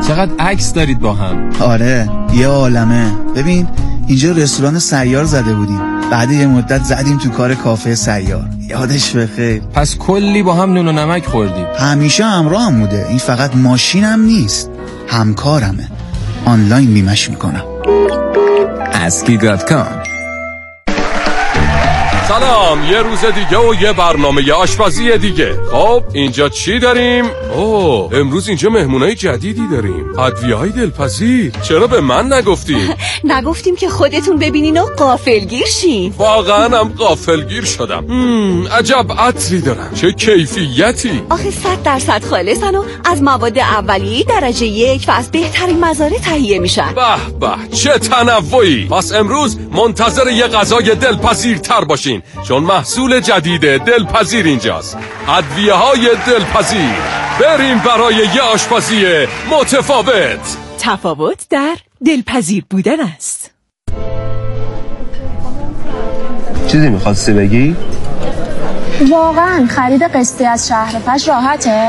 چقدر عکس دارید با هم. آره یه عالمه. ببین اینجا رستوران سیار زده بودیم، بعد یه مدت زدیم تو کار کافه سیار، یادش بخیر. پس کلی با هم نون و نمک خوردید. همیشه همراهم بوده، این فقط ماشینم نیست، همکارمه. آنلاین بیمش میکنم. aski.com. سلام، یه روز دیگه و یه برنامه آشپزی دیگه. خب اینجا چی داریم؟ امروز اینجا مهمونای جدیدی داریم. ادویه‌های دلپذیر. چرا به من نگفتی؟ نگفتیم که خودتون ببینین و غافلگیر شین. واقعا هم غافلگیر شدم. عجب عطری دارن، چه کیفیتی. آخه 100% خالصن و از مواد اولیه درجه 1 و از بهترین مزارع تهیه میشن. به به چه تنوعی. پس امروز منتظر یه غذای دلپذیر تر باشین، چون محصول جدید دلپذیر اینجاست. ادویه‌های دلپذیر. بریم برای یه آشپزی متفاوت. تفاوت در دلپذیر بودن است. چیزی می‌خواستی بگی؟ واقعا خرید قسطی از شهرفش راحته؟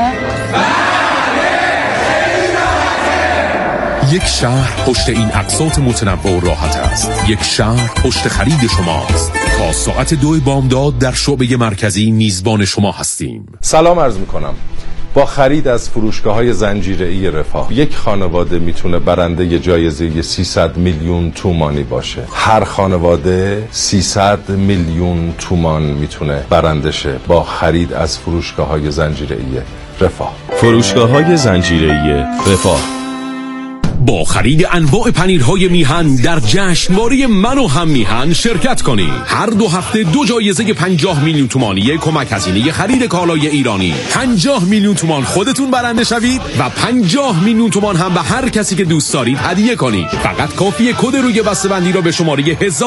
یک شهر پشت این اقساط متنوع و راحت است. یک شهر پشت خرید شماست. تا ساعت 2 بامداد در شعبه مرکزی میزبان شما هستیم. سلام عرض میکنم. با خرید از فروشگاه‌های زنجیره‌ای رفاه یک خانواده میتونه برنده جایزه 300 میلیون تومانی باشه. هر خانواده 300 میلیون تومان میتونه برنده شه با خرید از فروشگاه‌های زنجیره‌ای رفاه. فروشگاه‌های زنجیره‌ای رفاه. با خرید انواع پنیرهای میهن در جشنواره من و هم میهن شرکت کنید. هر 2 هفته 2 جایزه 50 میلیون تومانی کمک هزینه خرید کالای ایرانی. 50 میلیون تومان خودتون برنده شوید و 50 میلیون تومان هم به هر کسی که دوست دارید هدیه کنید. فقط کافیه کد روی بسته‌بندی را به شماره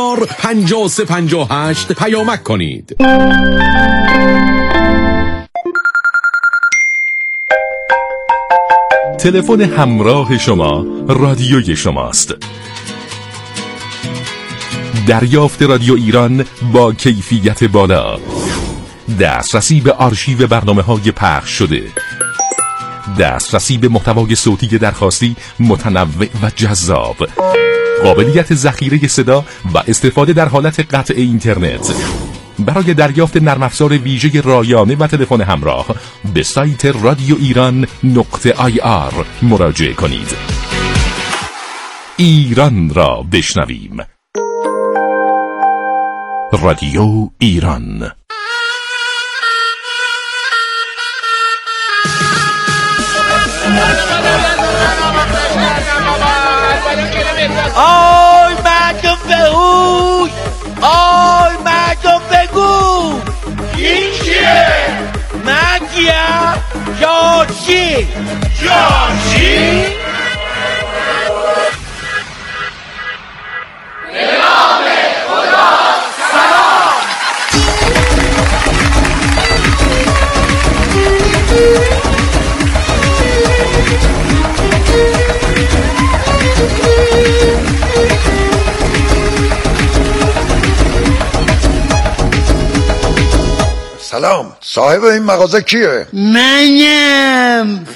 105358 پیامک کنید. تلفن همراه شما رادیوی شماست. دریافت رادیو ایران با کیفیت بالا، دسترسی به آرشیو برنامه‌های پخش شده، دسترسی به محتوای صوتی درخواستی متنوع و جذاب، قابلیت ذخیره صدا و استفاده در حالت قطع اینترنت. برای دریافت نرم افزار ویژه رایانه و تلفن همراه به سایت radioiran.ir مراجعه کنید. ایران را بشنویم. رادیو ایران. آی مردم بهوش، آی مردم بگو این کیه؟ من کیم؟ جارچی جارچی؟ به نام خدا سلام. سلام، صاحب این مغازه کیه؟ منم،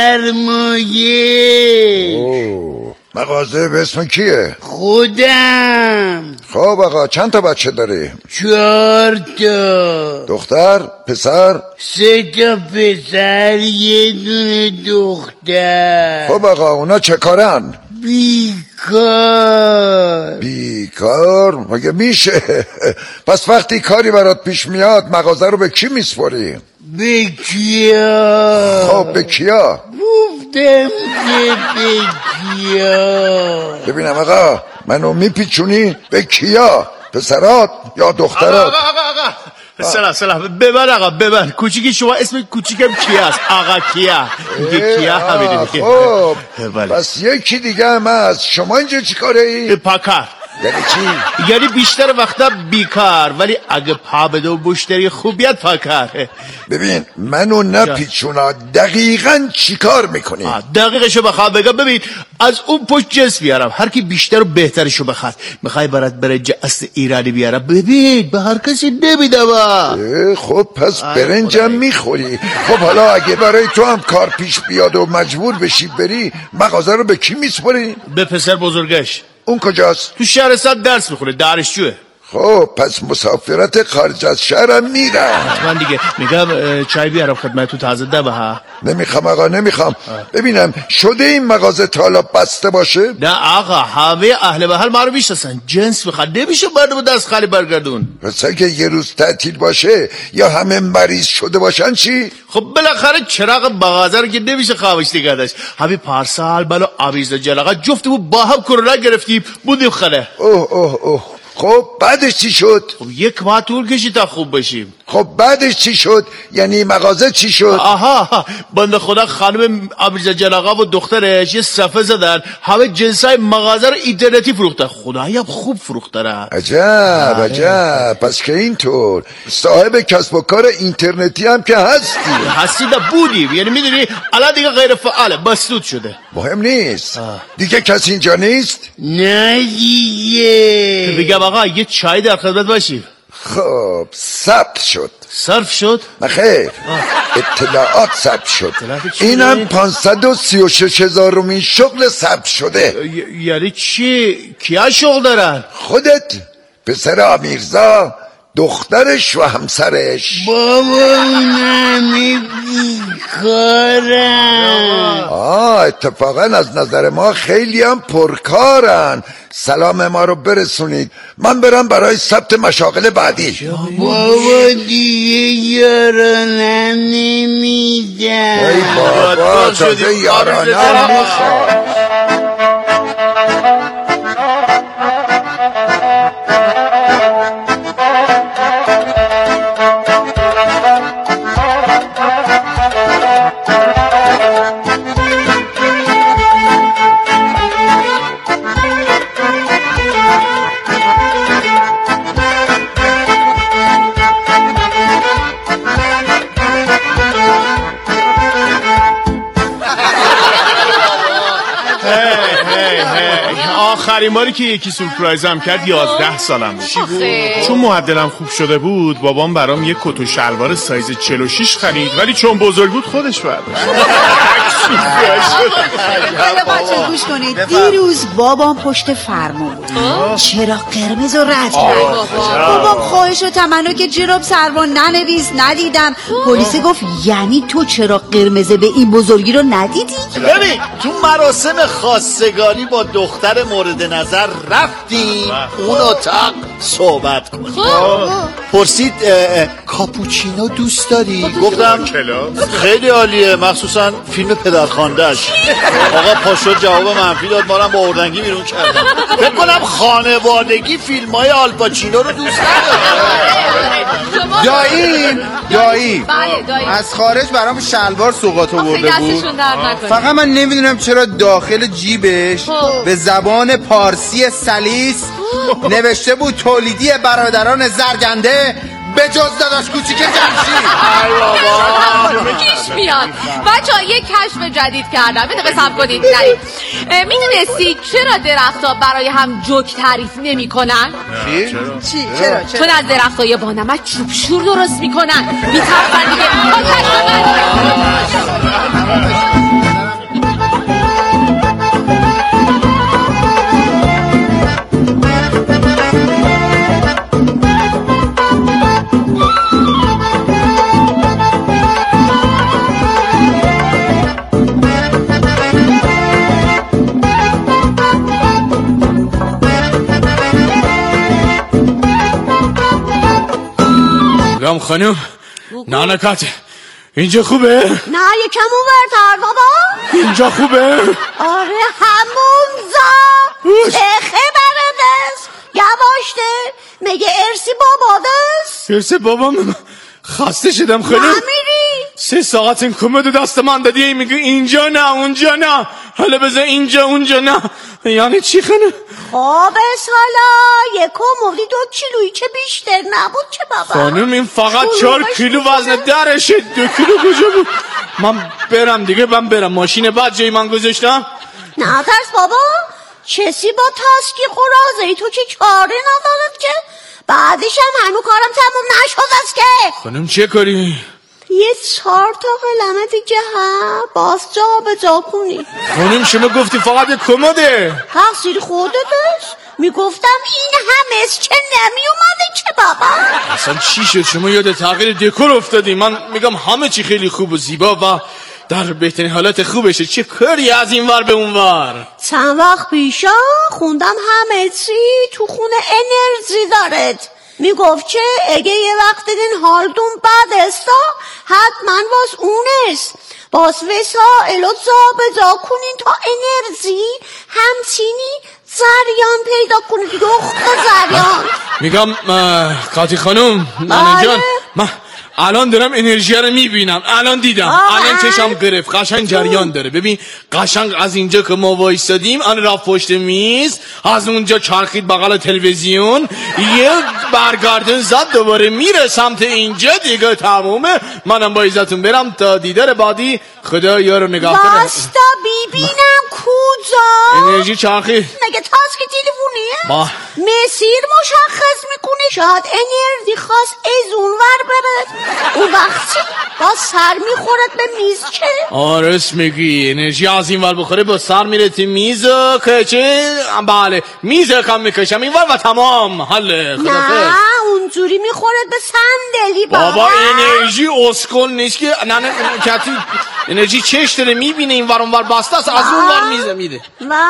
فرمایش. مغازه به اسم کیه؟ خودم. خب آقا چند تا بچه داری؟ 4 تا. دختر؟ پسر؟ 3 تا پسر، 1 دونه دختر. خب آقا اونا چه کارن؟ بیکار. بیکار؟ مگه میشه؟ پس وقتی کاری برات پیش میاد مغازه رو به کی میسپاری؟ به کیا؟ خب به کیا؟ گفتم که به کیا. ببینم آقا منو میپیچونی؟ به کیا؟ پسرات یا دخترات؟ آقا سلام ببر آقا ببر. کوچیکی شما اسم کوچیکم کیا است؟ آقا کیا میگه کیا همینه. خب پس یکی دیگه هم از شما اینجا چی کاره ای؟ پاکار. یعنی چی؟ یعنی بیشتر وقتا بیکار، ولی اگه پا بده و مشتری خوب بیاد پاکاره. ببین منو نپیچونا، دقیقاً چی کار میکنی؟ دقیقشو بخواه بگم. ببین از اون پشت جنس بیارم، هر کی بیشتر و بهترشو بخواد. میخوای برات برنج اصل ایرانی بیارم، ببین به هر کسی نمیدم. خب پس برنجم میخوری. خب حالا اگه برای تو هم کار پیش بیاد و مجبور بشی بری، مغازه رو به کی میسپاری؟ به پسر بزرگش. اون کجاست؟ تو شهرستان درس میخونه، دانشجوه. خب پس مسافرت خارج از شهرم میرم. من دیگه میگم چای بیارم خدمت تو تازه دبه ها. نمیخوام آقا نمیخوام. ببینم شده این مغازه تا حالا بسته باشه؟ نه آقا، همه اهل محل ما رو میشناسن. جنس میخواد، نمیشه مردم دست خالی برگردون. پس اگه یه روز تعطیل باشه یا همه مریض شده باشن چی؟ خب بالاخره چراغ مغازه رو که نمیشه خاموش نگه داشت. همین پارسال بالا آویز جلقه جفتمون با هم کرونا گرفتیم، بودیم خاله. اوه خب بعدش چی شد؟ خب یک ماه طول کشید تا خوب بشیم. خب بعدش چی شد؟ یعنی مغازه چی شد؟ آها، بنده خدا خانم آبریزه جلاقا و دخترش یه صفحه زدن، همه جنسای مغازه رو اینترنتی فروختن. خدایی هم خوب فروختن. عجب. پس که اینطور صاحب کسب و کار اینترنتی هم که هستی بودیم، یعنی میدونی الان دیگه غیر فعاله، مسدود شده. مهم نیست. دیگه کسی اینجا نیست؟ نه دیگه. بگم آقا یه چای در خدمت باشیم. خب ثبت شد. صرف شد؟ نخیر، اطلاعات ثبت شد. اینم 536,000مین شغل ثبت شده. یعنی چی؟ کیا شغل دارن؟ خودت، پسر آمیرزا، دخترش و همسرش. بابا نمی بیکارم. اتفاقا از نظر ما خیلی هم پرکارن. سلام ما رو برسونید، من برم برای ثبت مشاغل بعدی. بابا دیگه یارانم نمیدم. ای بابا تازه یارانم میخواد. آخرین باری که یکی سورپرایزم کرد 11 سالم بود. چون معدلم خوب شده بود بابام برام یک کت و شلوار سایز 46 خرید، ولی چون بزرگ بود خودش برداشت. بچه گوش کنید، دیروز بابام پشت فرمون بود، چرا قرمز رو رد کرد. بابام خواهش و تمنا که جناب سروان ننویس، ندیدم. پلیس گفت یعنی تو چرا قرمزه به این بزرگی رو ندیدی؟ ببین تو مراسم خواستگاری با دختر مورد نظر رفتیم اون اتاق صحبت کنیم. پرسید کاپوچینو دوست داری؟ گفتم خیلی عالیه، مخصوصا فیلم پدرخوانده‌اش. آقا پاشو جواب منفی داد، ما رو با اردنگی بیرون کردن. فکر کنم خانوادگی فیلم‌های آلپاچینو رو دوست نداره. دایی از خارج برام شلوار سوغات آورده بود، فقط من نمیدونم چرا داخل جیبش به زبان پارسی سلیس نوشته بود تولیدی برادران زرگنده به جز داداش کوچیک جمشید. پیش میاد بچه‌ها، یک کشف جدید کردم. بده قسم کنید میدونستی چرا درخت‌ها برای هم جوک تعریف نمی‌کنن؟ چرا؟ چون از درخت‌های با نمک چوب شور درست می‌کنن، می‌ترسن دیگه. گم خانم نانکات اینجا خوبه؟ نه یکم اونورتر بابا. اینجا خوبه؟ آره همونجا. چه خبره دست؟ یواشته مگه ارسی بابا دست؟ ارسی بابام خسته شدم خانم. نمیری؟ 3 ساعت این کمد دست من دادی میگه اینجا نه اونجا نه، حالا بذار اینجا اونجا نه. یعنی چی خانم؟ خابس حالا 1 کمدی 2 کیلویی که بیشتر نبود که بابا. خانم این فقط 4 کیلو وزن درشه، 2 کیلو کجا بود؟ من برم دیگه، من برم. ماشین بعد جای من گذاشتم. نه ترس بابا، کسی با تاسکی قرازه تو که کاری ندارد که، بعدش هم هنو کارم تموم نشد است که. خانم چه کاری؟ یه 4 تا قلمه دیگه ها باز جا به جا کنی. خانم شما گفتی فقط کمده. تقصیر خودت است. میگفتم این همه که نمیومده که بابا. اصلا چی شد شما یاد تغییر دکور افتادی؟ من میگم همه چی خیلی خوب و زیبا و در بهترین حالت خوبشه، چه کاری از این ور به اون ور؟ چند وقت پیشا خوندم همه چی تو خونه انرژی دارد. میگفت که اگه یه وقت دیدین حالتون بد استا حتما واس اونست، باز وسائل رو جا به جا کنین تا انرژی همچینی زریان پیدا کنید. دختر زریان میگم قاطی خانم نانه جان، من الان دارم انرژی رو میبینم، الان دیدم، الان چشم گرفت، قشنگ جریان داره. ببین قشنگ از اینجا که ما وایستادیم الان رفت پشت میز، از اونجا چرخید بغل تلویزیون، یه برگردون زد دوباره میره سمت اینجا دیگه تمومه. منم با عزتون برم تا دیدار بعدی، خدا یارو نگاه کنه. باستا ببینم کجا انرژی چرخید. مگه تاسک تلفونیه؟ با مسیر مشخص میکنه، شاید انرژی خاص از اون ور بره، اون وقتی با سر میخورد به میز که. آرس میگی انرژی از این ور بخوره با سر میره تی میز که چه؟ بله میز کم میکشم این ور و تمام حله. نه اونجوری میخورد به صندلی بابا. انرژی اسکل نیست که نه کتی انرژی چش داره میبینه این ور اون ور بسته است، از اون ور میزه میده.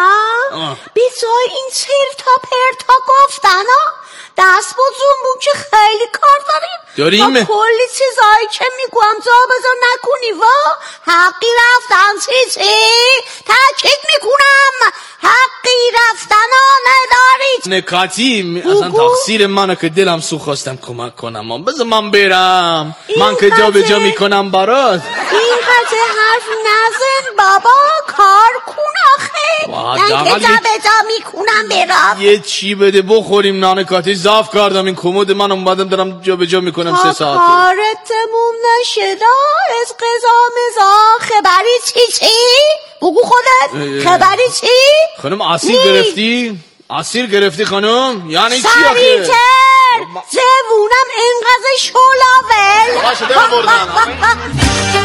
بیزای این چرتا پرتا گفتن دست با زنبون که خیلی کار داریم داریم کلی چیزایی که میگوام جا بذار نکنی و حقی رفتن چیزی تاکید میکنم، حقی رفتن ندارید. نکاتی اصلا تقصیر منه که دلم سو خواستم کمک کنم. بذار من برم، من که جا به جا میکنم برات. این قضه حرف نزن بابا، کار کن آخه. من که جا به جا میکنم برام. یه چی بده بخوریم نانه کاتی، ضعف کردم این کمد من اومدم دارم جا به جا میکنم 3 ساعت. کارت تموم نشده از قضا مزا خبری چی؟ بگو خودت خبری چی؟ خانم اسیر گرفتی؟ اسیر گرفتی خانم؟ یعنی چی آخه؟ سریعتر زبونم انقدر شلاول. باشه دارم بردم.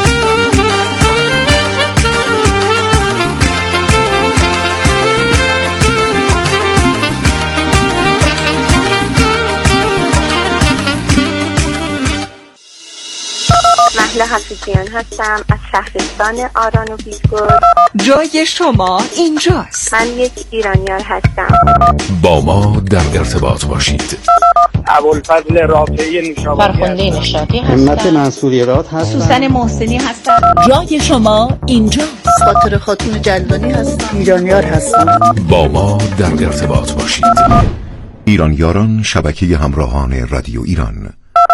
مهله حفیظیان هستم از شهرستان آران و بیدگل. جای شما اینجاست. من یک ایرانیار هستم. با ما در ارتباط باشید. ابوالفضل رافعی نوشابادی، فرخنده نشاطی هستم. همت منصوریرات هستم. سوسن محسنی هستم. جای شما اینجاست. خاطر خاتون جلدانی هستم. ایرانیار هستم. با ما در ارتباط باشید. ایرانیاران، شبکه همراهان رادیو ایران.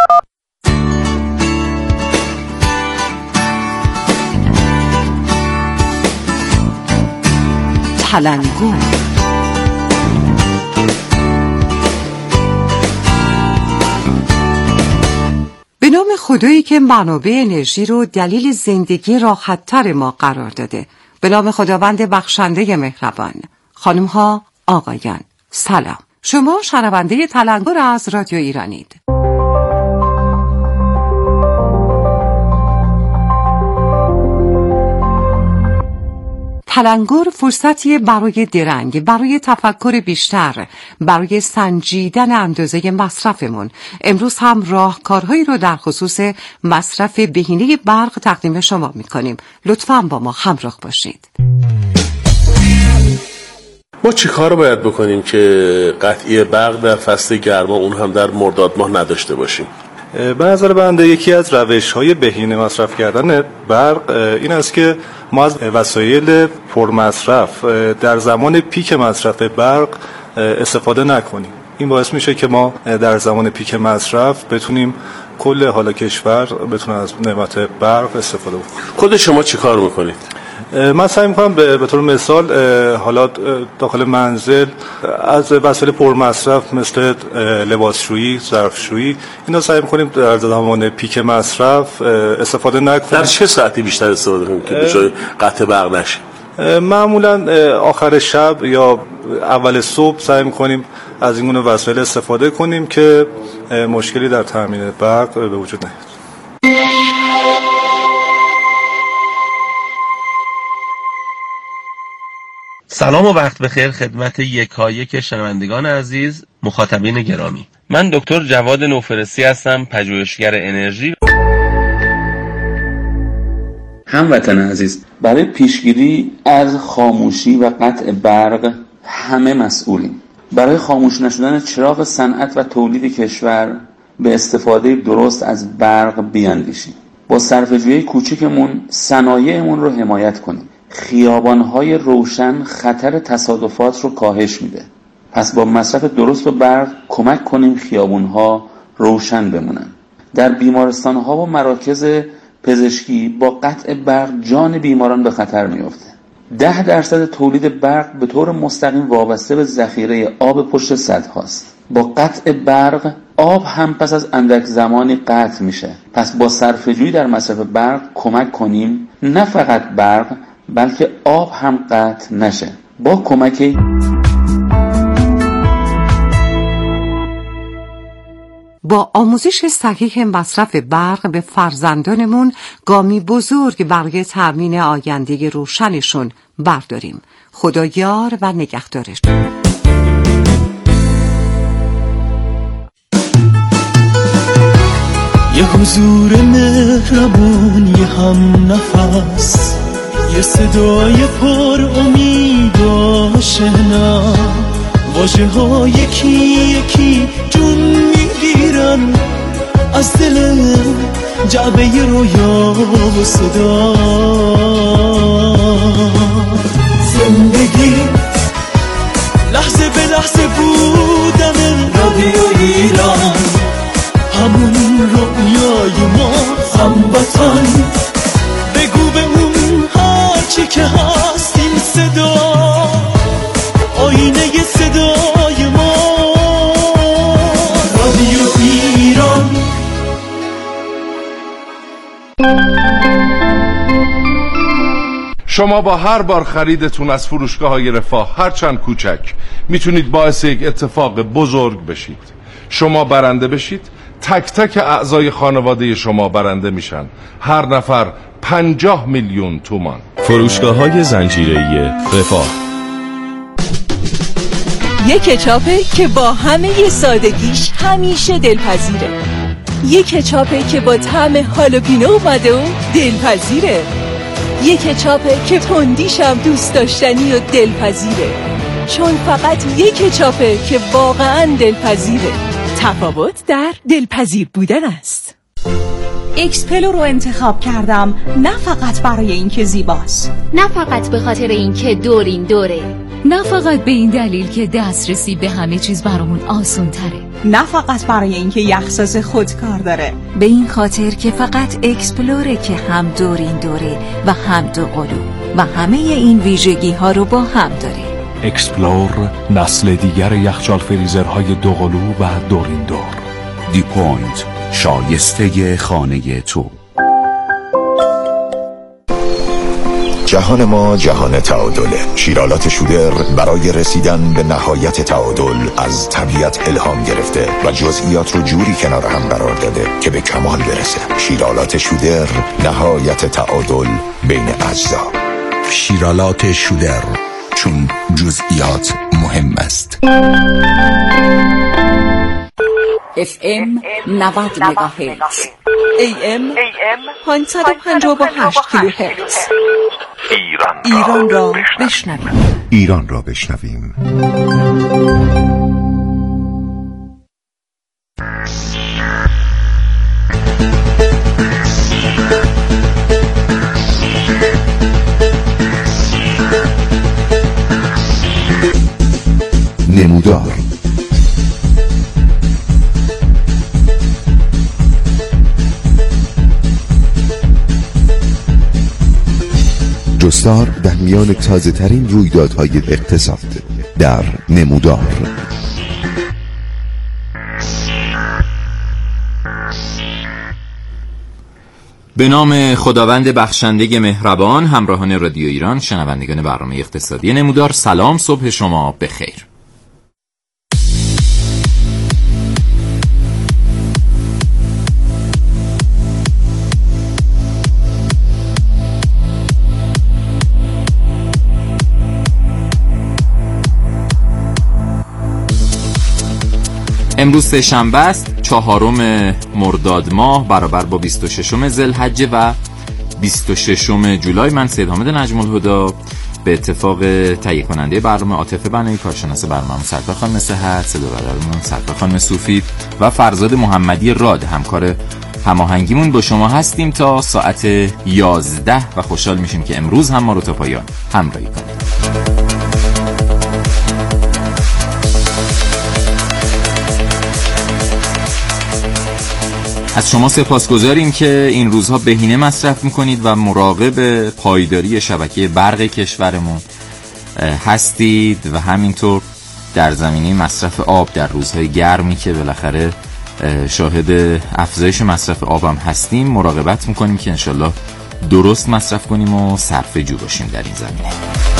تلنگور. به نام خدایی که منابع انرژی رو دلیل زندگی راحت‌تر ما قرار داده. به نام خداوند بخشنده مهربان. خانم ها، آقایان، سلام. شما شنونده تلنگور از رادیو ایرانید. تلنگور فرصتی برای درنگ، برای تفکر بیشتر، برای سنجیدن اندازه مصرفمون. امروز هم راهکارهایی رو در خصوص مصرف بهینه برق تقدیم شما می‌کنیم. لطفاً با ما همراه باشید. ما چی کار باید بکنیم که قطعی برق در فصل گرما، اون هم در مرداد ماه، نداشته باشیم؟ به نظر بنده یکی از روش‌های بهینه مصرف کردن برق این است که ما از وسایل پرمصرف در زمان پیک مصرف برق استفاده نکنیم. این باعث میشه که ما در زمان پیک مصرف بتونیم کل حالا کشور بتونه از نعمت برق استفاده بکنه. خود شما چی کار میکنید؟ من سعی میکنم به طور مثال حالا داخل منزل از وسایل پرمصرف مثل لباسشویی، ظرفشویی اینا سعی میکنیم در زمان پیک مصرف استفاده نکنیم. در چه ساعتی بیشتر استفاده کنیم که بجای قطع برق نشه؟ معمولا آخر شب یا اول صبح سعی میکنیم از این گونه وسایل استفاده کنیم که مشکلی در تامین برق به وجود نیاد. سلام و وقت بخیر خدمت یکایک شنوندگان عزیز، مخاطبین گرامی. من دکتر جواد نوفرسی هستم، پژوهشگر انرژی. هموطن عزیز، برای پیشگیری از خاموشی و قطع برق همه مسئولیم. برای خاموش نشدن چراغ صنعت و تولید کشور به استفاده درست از برق بیاندیشیم. با صرفه‌جویی کوچکمون صنایعمون رو حمایت کنیم. خیابان‌های روشن خطر تصادفات رو کاهش میده. پس با مصرف درست برق کمک کنیم خیابان‌ها روشن بمونن. در بیمارستان‌ها و مراکز پزشکی با قطع برق جان بیماران به خطر میفته. 10% تولید برق به طور مستقیم وابسته به ذخیره آب پشت سدهاست. با قطع برق آب هم پس از اندک زمانی قطع میشه. پس با صرفه‌جویی در مصرف برق کمک کنیم نه فقط برق بلکه آب هم قطع نشه. با کمک با آموزش صحیح مصرف برق به فرزندانمون گامی بزرگ برای تامین آینده روشنشون برداریم. خدا یار و نگهدارش. یه حضور مهربون، یه هم نفس، یه صدای پر امید و آشنا، واژه ها یکی یکی جون میگیرن از دل جعبه رویا و صدا. زندگی لحظه به لحظه بودن رادیو ایران، همون رویای ما، هموطن. بگو به اون هرچی که هست این صدا، آینه صدای ما، رادیو ایران. شما با هر بار خریدتون از فروشگاه‌های رفاه هرچند کوچک میتونید باعث یک اتفاق بزرگ بشید. شما برنده بشید، تک تک اعضای خانواده شما برنده میشن. هر نفر 50 میلیون تومان. فروشگاه‌های زنجیره‌ای رفاه. یک کچاپه که با همه سادگیش همیشه دلپذیره. یک کچاپه که با طعم هالوپینو اومده و دلپذیره. یک کچاپه که تندیش هم دوست داشتنی و دلپذیره. چون فقط یک کچاپه که واقعا دلپذیره. تفاوت در دلپذیر بودن است. اکسپلو رو انتخاب کردم، نه فقط برای اینکه زیباست، نه فقط به خاطر اینکه دورین دوره، نه فقط به این دلیل که دسترسی به همه چیز برامون آسون تره، نه فقط برای اینکه یخساز خودکار داره، به این خاطر که فقط اکسپلوره که هم دورین دوره و هم دو قلو و همه این ویژگی ها رو با هم داره. اکسپلور، نسل دیگر یخچال فریزرهای دو قلو و دورین دور. دی پوینت، شایسته خانه تو. جهان ما جهان تعادله. شیرالات شودر برای رسیدن به نهایت تعادل از طبیعت الهام گرفته و جزئیات رو جوری کنار هم قرار داده که به کمال برسه. شیرالات شودر، نهایت تعادل بین اجزا. شیرالات شودر، چون جزئیات مهم است. FM 90 مگاهرتز، AM 558 کیلوهرتز. ایران را بشنویم. ایران را بشنویم. نمودار گستار در میان تازه ترین رویدادهای اقتصاد در نمودار. به نام خداوند بخشنده مهربان، همراهان رادیو ایران، شنوندگان برنامه اقتصادی نمودار، سلام، صبح شما بخیر. امروز سه‌شنبه است، 4 مرداد ماه برابر با 26 ذوالحجه و 26 جولای. من سید حامد نجم الهدی به اتفاق تهیه کننده برنامه عاطفه بنایی، کارشناس برنامه سرکار خانم صحت، صدابردارمون سرکار خانم صوفی و فرزاد محمدی راد همکار هماهنگیمون با شما هستیم تا ساعت 11 و خوشحال میشیم که امروز هم ما رو تا پایان همراهی کنید. از شما سپاسگزاریم که این روزها بهینه مصرف میکنید و مراقب پایداری شبکه برق کشورمون هستید و همینطور در زمینه مصرف آب در روزهای گرمی که بالاخره شاهد افزایش مصرف آب هم هستیم مراقبت میکنیم که انشالله درست مصرف کنیم و صرفه جو باشیم در این زمینه.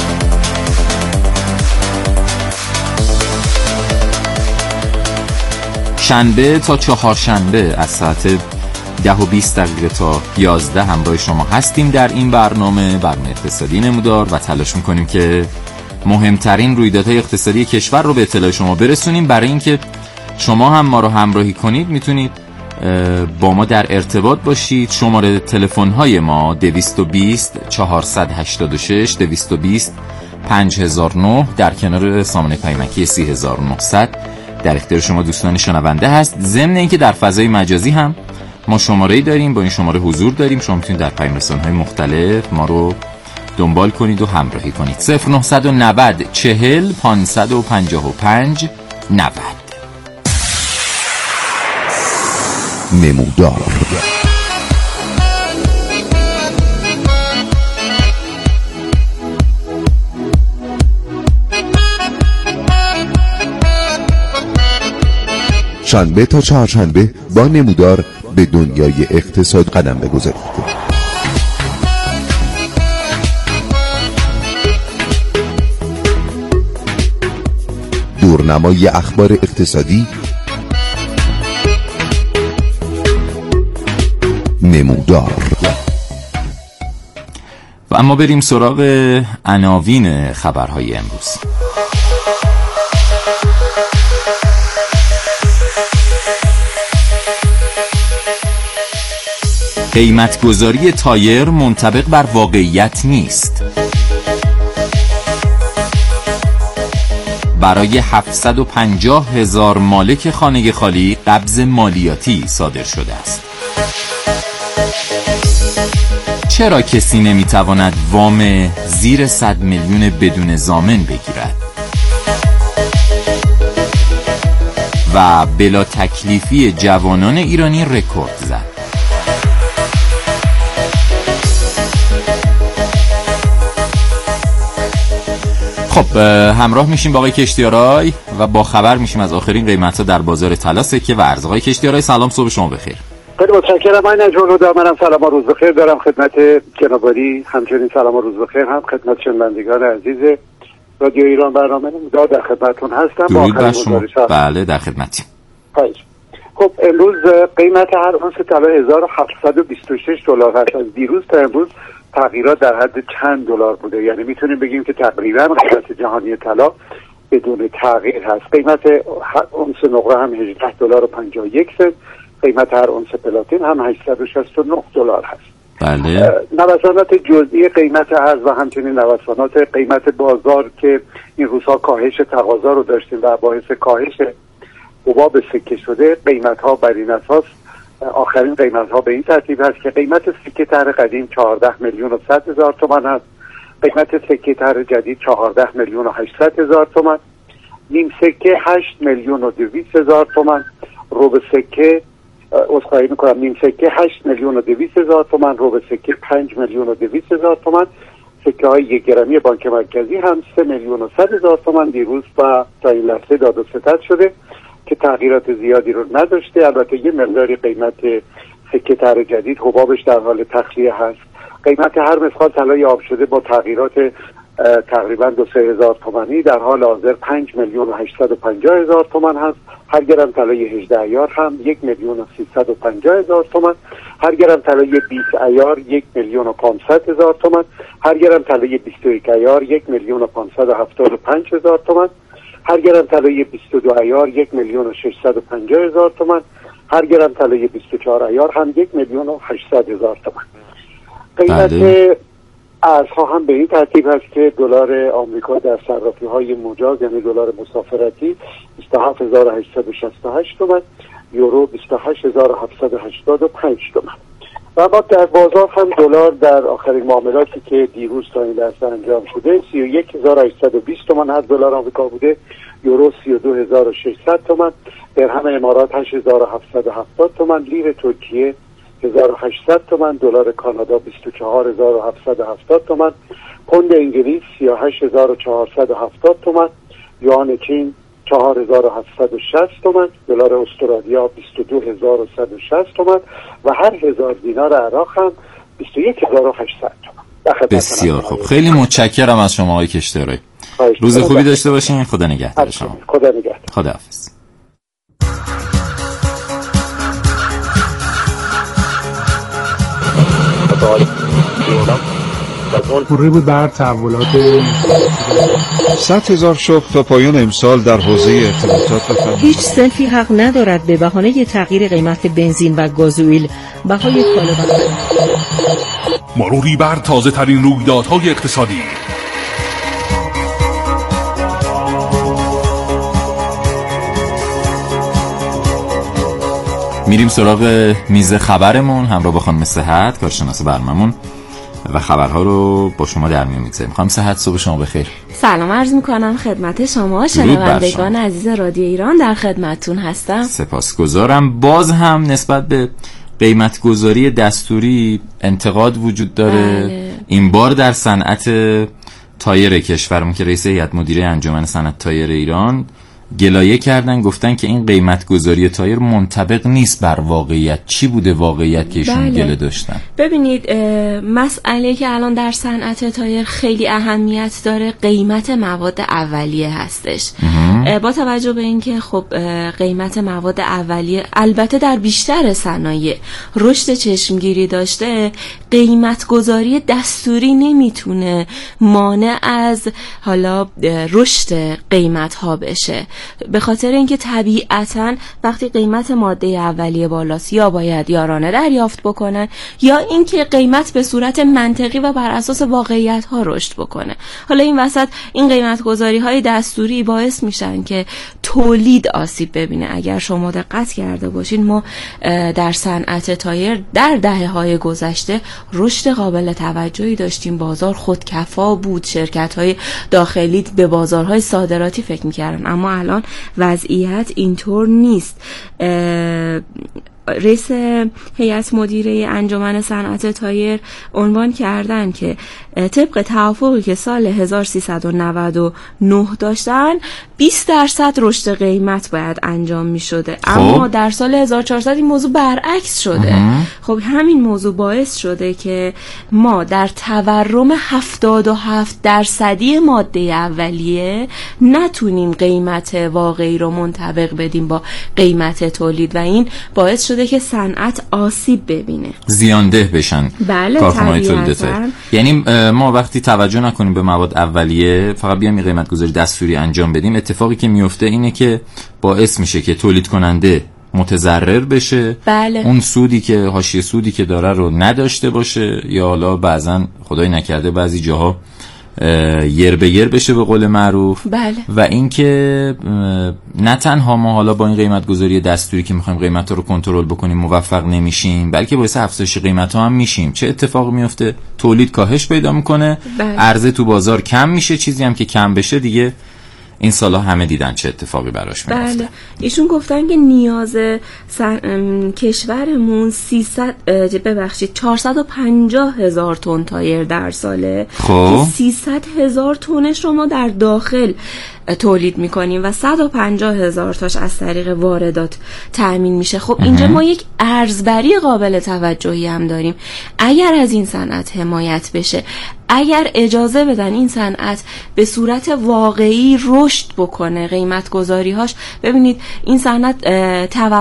شنبه تا چهارشنبه از ساعت 10:20 تا 11 همراه شما هستیم در این برنامه اقتصادی نمودار و تلاش میکنیم که مهمترین رویدادهای اقتصادی کشور رو به اطلاع شما برسونیم. برای اینکه شما هم ما رو همراهی کنید میتونید با ما در ارتباط باشید. شماره تلفن‌های ما 220 486 220 5009 در کنار سامانه پیمکی 3900 در اختیار شما دوستان شنونده هست. ضمن اینکه در فضای مجازی هم ما شماره‌ای داریم، با این شماره حضور داریم، شما میتونید در پیام رسانه‌های مختلف ما رو دنبال کنید و همراهی کنید. 0990 40 555 90. نمودار. شنبه تا چهارشنبه با نمودار به دنیای اقتصاد قدم بگذارید. دورنمای اخبار اقتصادی، نمودار. و اما بریم سراغ عناوین خبرهای امروز. قیمتگذاری تایر منطبق بر واقعیت نیست. برای 750,000 مالک خانه خالی قبض مالیاتی صادر شده است. چرا کسی نمیتواند وام زیر 100 میلیون بدون ضامن بگیرد؟ و بلا تکلیفی جوانان ایرانی رکورد زد. خب همراه میشیم با آقای کشتیارای و با خبر میشیم از آخرین قیمت‌ها در بازار طلا، سکه و ارز. آقای کشتیارای سلام، صبح شما بخیر. خیلی متشکرم. من نجم الهدی، منم سلام و روز بخیر دارم خدمت جنابعالی، همچنین سلام و روز بخیر هم خدمت شنوندگان عزیز رادیو ایران برنامه نمودار در خدمتتون هستم. درود بر شما. بله در خدمتیم. خب امروز قیمت هر اونس طلا 1726 دلار هست. از دیروز تا امروز تغییرات در حد چند دلار بوده، یعنی میتونیم بگیم که تقریبا قیمت جهانی طلا بدون تغییر هست. قیمت هر اونس نقره هم 18 دلار و 51 سنت، قیمت هر اونس پلاتین هم 869 دلار هست. بله. نوسانات جزئی قیمت ارز و همچنین نوسانات قیمت بازار که این روزها کاهش تقاضا رو داشتیم و باعث کاهش حباب سکه شده، قیمت ها بر این اساس آخرین قیمت ها به این ترتیب هست که قیمت سکه طرح قدیم 14 میلیون و 100 هزار تومان هست، قیمت سکه طرح جدید 14 میلیون و 800 هزار تومان، نیم سکه 8 میلیون و 200 هزار تومان، ربع سکه عذرخواهی میکنم نیم سکه 8 میلیون و 200 هزار تومان، ربع سکه 5 میلیون و 200 هزار تومان سکه های 1 گرمی بانک مرکزی هم 3,100,000 تومان دیروز و تا این لحظه داد و ستد شده که تغییرات زیادی رو نداشته. البته یه مقداری قیمت سکه طرح جدید حبابش در حال تخلیه هست. قیمت هر مثقال طلای آب شده با تغییرات تقریبا 2-3 هزار تومانی در حال حاضر 5,850,000 تومان هست. هر گرم طلای 18 عیار هم 1,350,000 تومان. هر گرم طلای 20 عیار 1,500,000 تومان. هر گرم طلای 21 عیار 1,575,000 تومان. هر گرم طلای 22 عیار 1,650,000 تومان. هر گرم طلای 24 عیار هم 1,800,000 تومان. قیمت ارزها هم به این ترتیب هست که دلار آمریکا در صرافی های مجاز یعنی دلار مسافرتی 27,868 تومان، یورو 28,785 تومان. و اما در بازار هم دلار در آخرین معاملاتی که دیروز تا این لحظه انجام شده 31,820 تومان هر دلار آمریکا بوده، یورو 32,600 تومان، درهم امارات 8,770 تومان، لیر ترکیه 1,800 تومان، دلار کانادا 24,770 تومان، پوند انگلیس 38,470 تومان، یوان چین 4,760 تومان، دلار استرالیا 22,160 تومان و هر 1,000 دینار عراق هم 21,800 تومان. بسیار خوب، خیلی متشکرم از شما آقای کشترایی. روز خوبی داشته باشین. خدا نگهدار شما. خدا نگهدار. خداحافظ. پوره بود بر تحولات 100,000 شغل تا پایان امسال در حوزه ارتباطات و فناوری. هیچ صنفی حق ندارد به بهانه تغییر قیمت بنزین و گازوئیل بهای کالا مروری بر تازه ترین رویدادهای اقتصادی. میریم سراغ میز خبرمون همراه با خانم صحت کارشناس برنامه‌مون و خبرها رو با شما در میون میگذاریم. خانم صحت صبح شما بخیر. سلام عرض میکنم خدمت شما شنوندگان عزیز رادیو ایران، در خدمتتون هستم. سپاسگزارم. باز هم نسبت به قیمت گذاری دستوری انتقاد وجود داره. بله. این بار در صنعت تایر کشورمون که رئیس هیئت مدیره انجمن صنعت تایر ایران گلایه کردن، گفتن که این قیمت گذاری تایر منطبق نیست بر واقعیت. چی بوده واقعیت که ایشون گله داشتن؟ ببینید مسئله که الان در صنعت تایر خیلی اهمیت داره قیمت مواد اولیه هستش. با توجه به اینکه خب قیمت مواد اولیه البته در بیشتر صنایع رشد چشمگیری داشته، قیمت گذاری دستوری نمیتونه مانع از حالا رشد قیمت ها بشه، به خاطر اینکه طبیعتاً وقتی قیمت ماده اولیه بالاست یا باید یارانه دریافت بکنن یا اینکه قیمت به صورت منطقی و بر اساس واقعیت ها رشد بکنه. حالا این وسط این قیمت گذاری های دستوری باعث میشن که تولید آسیب ببینه. اگر شما دقت کرده باشین ما در صنعت تایر در دهه‌های گذشته رشد قابل توجهی داشتیم، بازار خودکفا بود، شرکت‌های داخلی به بازارهای صادراتی فکر می‌کردن، اما الان وضعیت اینطور نیست. رئیس هیئت مدیره انجمن صنعت تایر عنوان کردن که طبق توافقی که سال 1399 داشتن 20% رشد قیمت باید انجام می شده، اما در سال 1400 این موضوع برعکس شده. خب همین موضوع باعث شده که ما در تورم 77% ماده اولیه نتونیم قیمت واقعی رو منطبق بدیم با قیمت تولید و این باعث شده که صنعت آسیب ببینه، زیانده بشن. بله کارخانه‌های تولید. یعنی ما وقتی توجه نکنیم به مواد اولیه، فقط بیایم این قیمت گذاری دستوری انجام بدیم، اتفاقی که میفته اینه که باعث میشه که تولید کننده متضرر بشه. بله. اون سودی که حاشیه سودی که داره رو نداشته باشه، یا حالا بعضن خدای نکرده بعضی جاها یر به یر بشه به قول معروف. بله. و اینکه نه تنها ما حالا با این قیمت گذاری دستوری که میخوایم قیمت رو کنترل بکنیم موفق نمیشیم، بلکه باعث افزایش قیمت ها هم میشیم. چه اتفاقی میفته؟ تولید کاهش پیدا میکنه. بله. عرضه تو بازار کم میشه، چیزی هم که کم بشه دیگه این سالا همه دیدن چه اتفاقی براش میفته. بله، ایشون گفتن که نیاز کشورمون 450,000 تن تایر در ساله که 300,000 تنش رو ما در داخل تولید میکنیم و 150,000 تاش از طریق واردات تأمین میشه. خب اینجا ما یک ارزبری قابل توجهی هم داریم. اگر از این صنعت حمایت بشه، اگر اجازه بدن این صنعت به صورت واقعی رشد بکنه، قیمت گذاری‌هاش، ببینید این صنعت